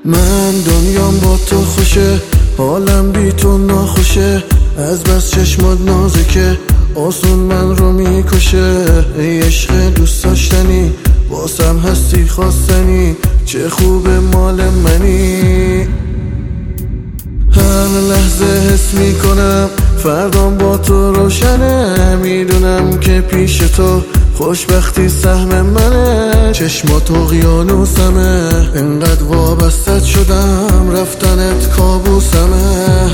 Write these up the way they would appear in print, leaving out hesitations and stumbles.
من دنیام با تو خوشه، حالم بی تو ناخوشه، از بس چشمات نازکه آسون من رو میکشه. ای عشق دوست داشتنی واسم هستی خواستنی، چه خوبه مال منی. هر لحظه حس میکنم فردام با تو روشنه، میدونم که پیش تو خوشبختی سهم منه. چشمات اقیانوسمه، انقدر وابستت شدم رفتنت کابوسمه.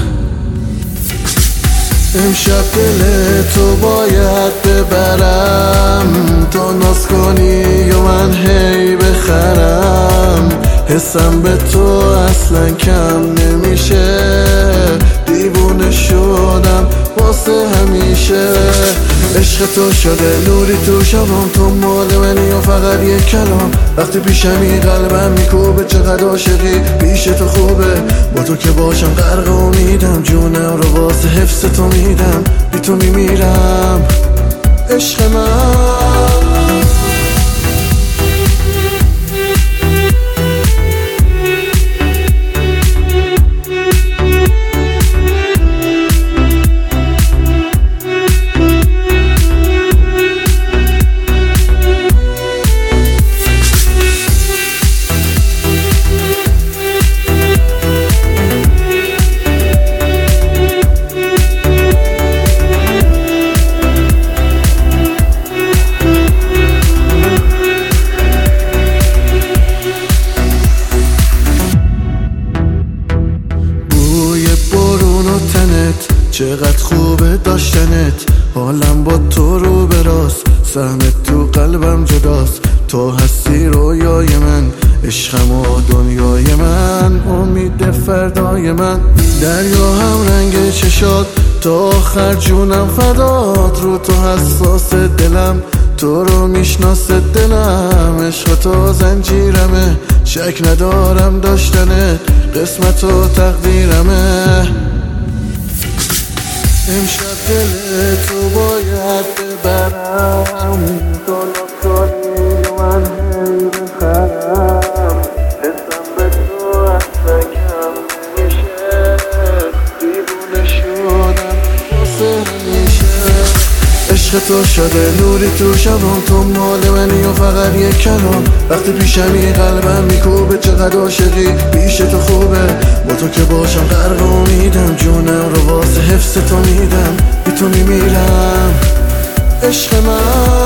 امشب دل تو باید ببرم، تا ناز کنی و من هی بخرم. حسم به تو اصلا کم نمیشه، دیوونه شدم واسه همیشه. عشق تو شده نوری تو شبام، تو مال منی و فقط یک کلام. وقتی پیشمی قلبم میکوبه، چقدر عاشقی پیش تو خوبه. با تو که باشم غرق امیدم، جونم رو واسه حفظ تو میدم، بی تو میمیرم عشق من. چقدر خوبه داشتنت، حالم با تو رو براست، سهمت تو قلبم جداست. تو هستی رویای من، عشقم و دنیای من، امید فردای من. دریا هم رنگ چشات، تا آخر جونم فدات. رو تو حساس دلم، تو رو میشناسه دلم. عشق تو زنجیرمه، شک ندارم داشتنت، قسمت و تقدیرمه. امشب دل تو باید ببرم، تو ناز کنی و من هی بخرم. حسم به تو اصلا کم نمیشه، دیوونه شدم واسه همیشه. عشق تو شده نوری تو شبام، تو مال منی و فقط یک کلام. وقتی پیشمی قلبم میکوبه، چقدر عاشقی پیش تو خوبه. با تو که باشم غرق امیدم، جونم رو واسه حفظ تو میدم، بی تو میمیرم عشق من.